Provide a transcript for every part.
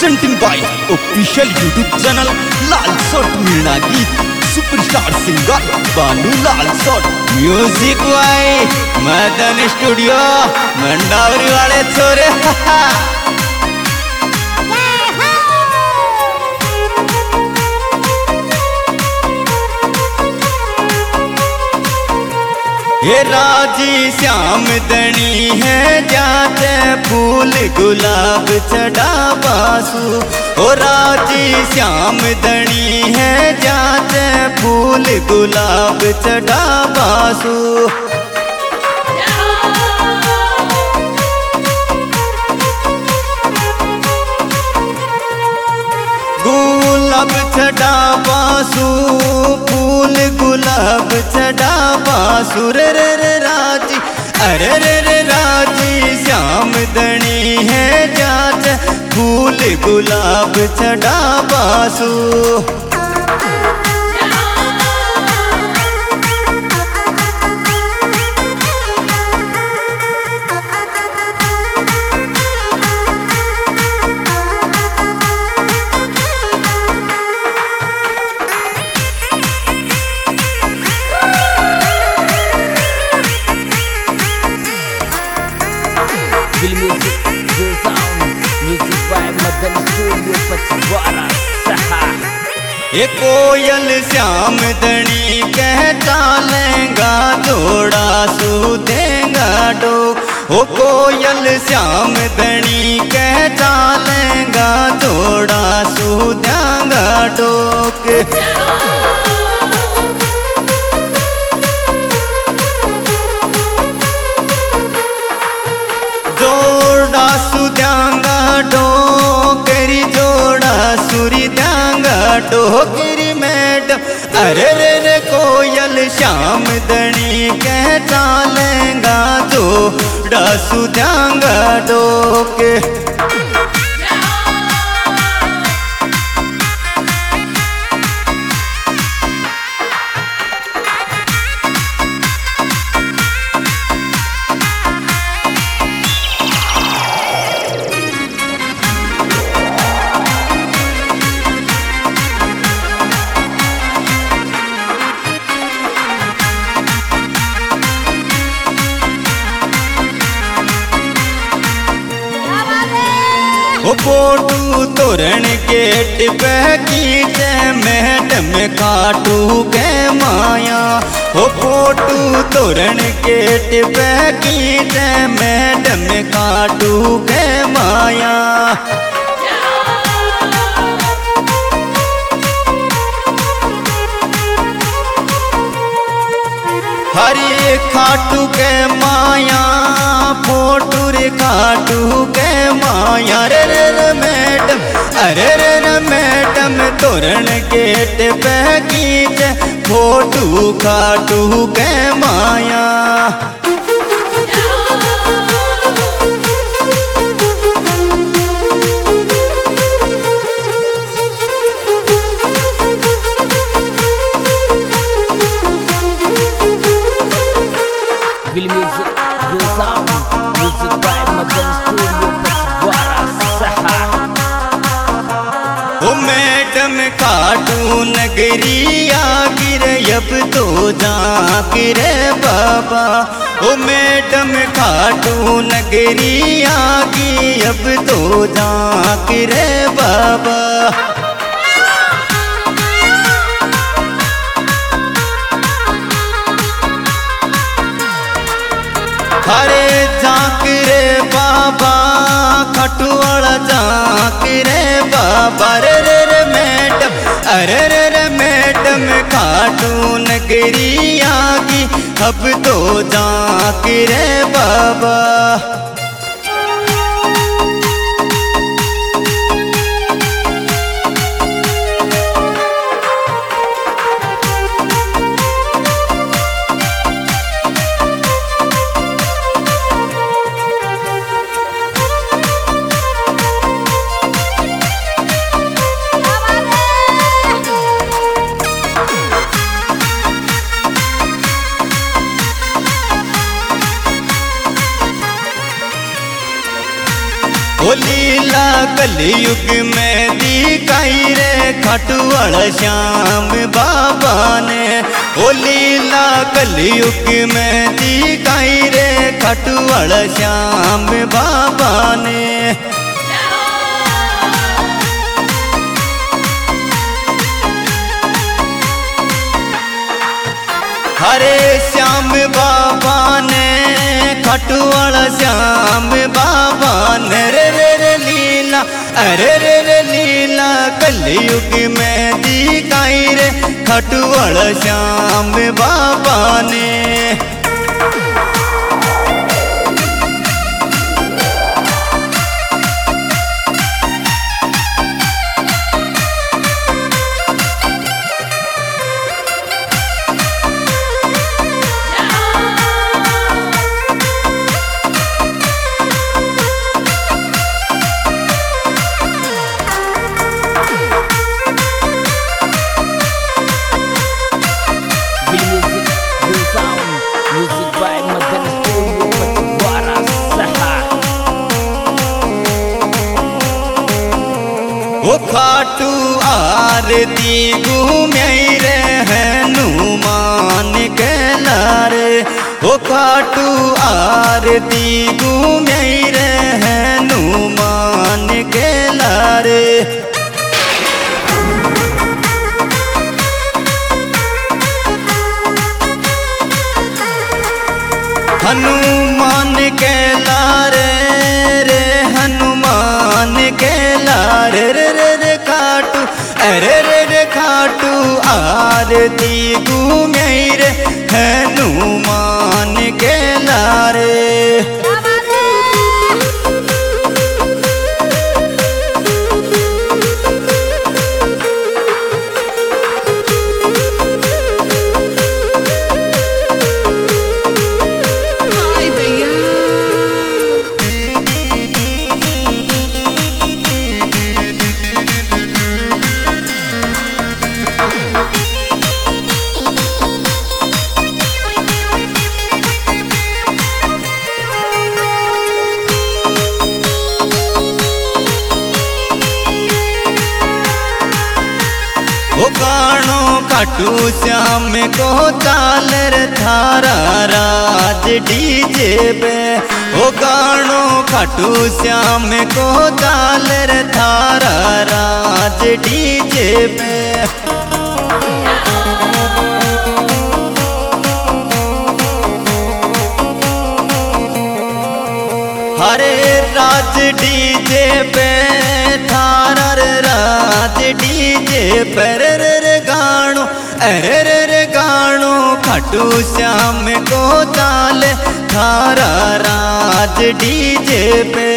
presenting by official YouTube channel Lalsot Meena गीत superstar singer Banu Lalsot music by Madan studio Mandawari वाले छोरे ये राजी श्याम दणी है जाते फूल गुलाब चढ़ा बासु। ओ राजी श्याम दणी है जाते फूल गुलाब चढ़ा बासु। गुलाब चढ़ा बासु फूल गुलाब चढ़ा बासु रे रे रे राजी अरे रे रे राजी श्याम दणी है जात फूल गुलाब चढ़ा बासु। ये कोयल श्याम दणी कहता लेंगा जोड़ा सू देगा डोक। ओ कोयल श्याम दणी कहता लेंगा जोड़ा सू देगा डोक। जोड़ा सू देगा डोकरी जोड़ा सुरी देगा डोकरी मैडम अरे रे रे कोयल श्याम दणी कहता लेंगा जोड़ा सू देगा डोके। ओ पोटू तोरण गेट पे कीचे मैडम काटू के माया। ओ पोटू तोरण गेट पे कीचे मैडम काटू के माया। हरे खाटू के माया फोटू रे खाटू के माया रे रे रे मैडम अरे रे रे मैडम तोरण गेट पे कीचे फोटू खाटू के माया। ओ मैडम खाटू नगरी आगिर अब तो जागिर बाबा। ओ मैडम खाटू नगरी आगी अब तो जागिर बाबा। हरे जाकिरे बाबा खटुआला जाकिरे बाबा रे रे रे मैडम अरे रे रे मैडम खाटू नगरी आगी अब तो जाकिरे बाबा। ओ लीला कलयुग में दिखाई रे खाटूवाल श्याम बाबा ने। ओ लीला कलयुग में दिखाई रे खाटूवाल श्याम बाबा ने। हरे श्याम बाबा ने खाटूवाल श्याम बाबा ने रे रे रे लीला अरे रे रे लीला कलयुग में दिखाई रे खाटूवाल श्याम बाबा ने। ओ खाटू आरती घूमई रे हनुमान के लारे। ओ खाटू आरती घूमई रे हनुमान के लारे। हनुमान के लारे रे हनुमान के लारे रे रे रे खाटू अरे रे रे खाटू आरती घूमई रे हनुमान के लारे। ओ गाणो खाटू श्याम को चालर थारा राज डीजे पे। ओ गाणो खाटू श्याम को चालर थारा राज डीजे पे। हरे राज डीजे पे थारा राज डीजे पर रे गाणो अरे रे रे गाणो खाटू श्याम को चाल थारा राज डीजे पे।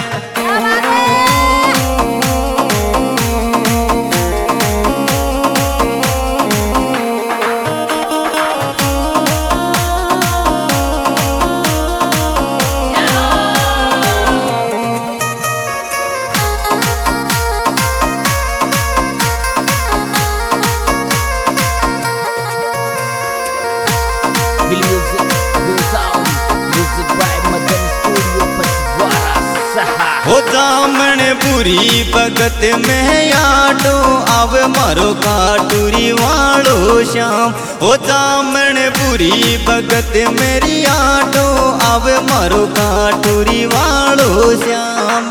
हो जामन बुरी भगत में आटो आव मारो खाटूरी वालो श्याम। हो जामन बुरी भगत मेरी आटो आव मारो खाटूरी वालो श्याम।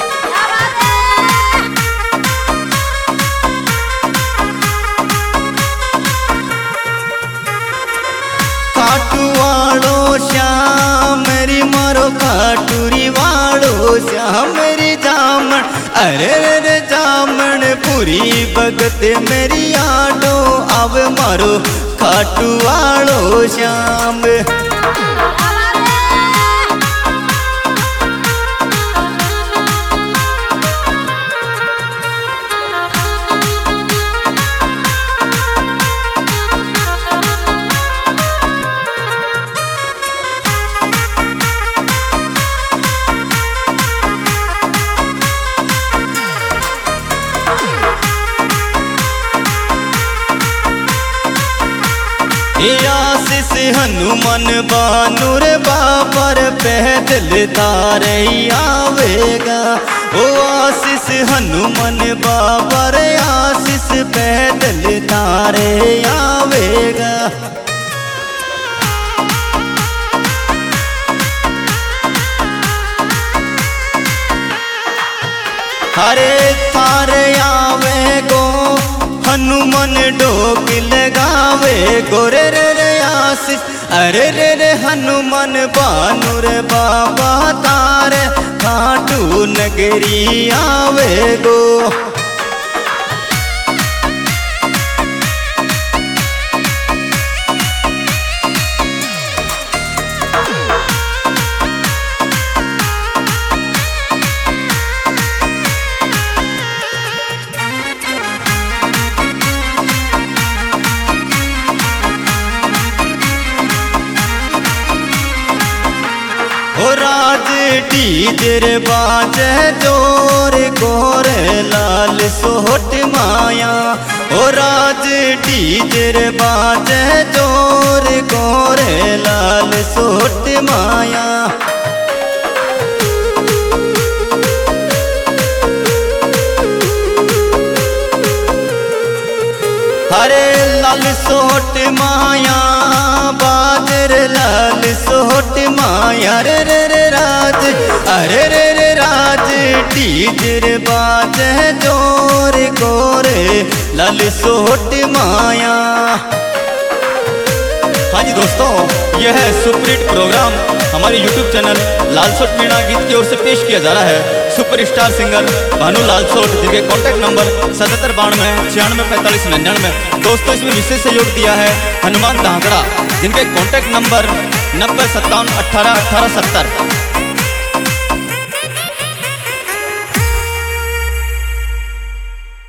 खाटू वालो श्याम मेरी मारो खाटूरी वालो श्याम मेरी जामन अरे रे जामन पूरी भगत मेरी आटो अब मारो खाटू वालो श्याम। आशीष हनुमान बानुर बापर पैदल तारे आवेगा। ओ आशीष हनुमान बाबा रे आशीष पैदल तारे आवेगा। हरे थारे आवे गो हनुमान डोक लगावे गोरे रे आशीष अरे रे हनुमान बानु रे बाबा तारे खाटू नगरी आवे गो। ओ राज डीजर बाजे जोर गोरे लाल सोहट माया। ओ राज डीजर बाजे जोर गोरे लाल सोहट माया। हरे लाल सोहट माया बाजर लाल सोहट माया रे राज अरे रे राज डीजर बाजे जोर गोरे लाल सोहट माया। हाँ जी दोस्तों, यह है सुपरहिट प्रोग्राम हमारे YouTube चैनल लालसोट मीणा गीत की ओर से पेश किया जा रहा है। सुपरस्टार सिंगर भानु लालसोट, जिनके कॉन्टैक्ट नंबर 7792 964599। दोस्तों, इसमें विशेष सहयोग दिया है हनुमान धांकड़ा, जिनके कॉन्टैक्ट नंबर 9057181870।